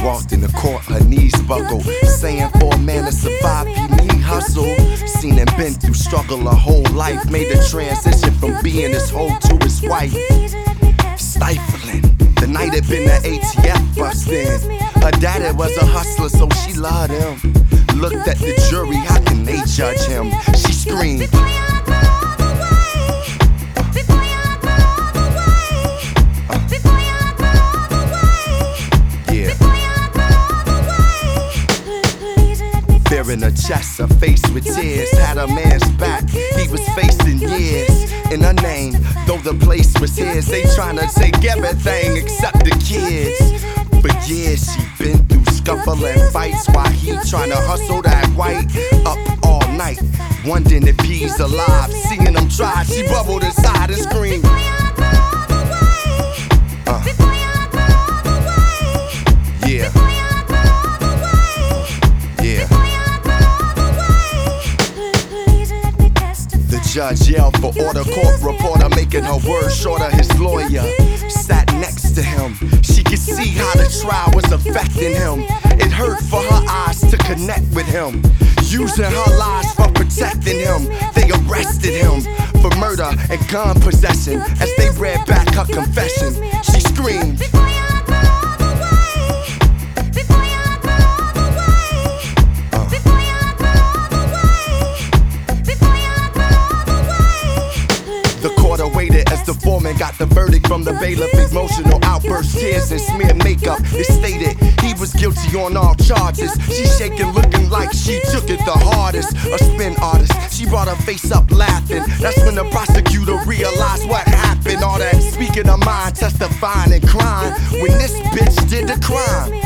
walked in the court, her knees buckled, saying for a man to survive, you need hustle. Seen him been through struggle her whole life, made the transition from being his hoe to his wife. Stifling, the night had been the ATF bustin'. Her daddy was a hustler, so she loved him. Looked at the jury, how can they judge him? She screamed, fear in her chest, her face with tears, had a man's back, he was facing years. In her name, though the place was his, they tryna take everything except the kids. For years she been through scuffling fights, while he tryna hustle that white. Up all night, wondering if he's alive. Seeing him try, she bubbled inside and screamed, yeah. Judge yelled for order, court reporter making her words shorter. His lawyer sat next to him. She could see how the trial was affecting him. It hurt for her eyes to connect with him. Using her lies for protecting him, they arrested him for murder and gun possession. As they read back her confession, she screamed, waited as the foreman got the verdict from the bailiff. Emotional outbursts, tears, and smeared makeup. It stated he was guilty on all charges. She shaking, looking like she took it the hardest. A spin artist, she brought her face up laughing. That's when the prosecutor realized what happened. All that speaking her mind, testifying and crying when this bitch did the crime.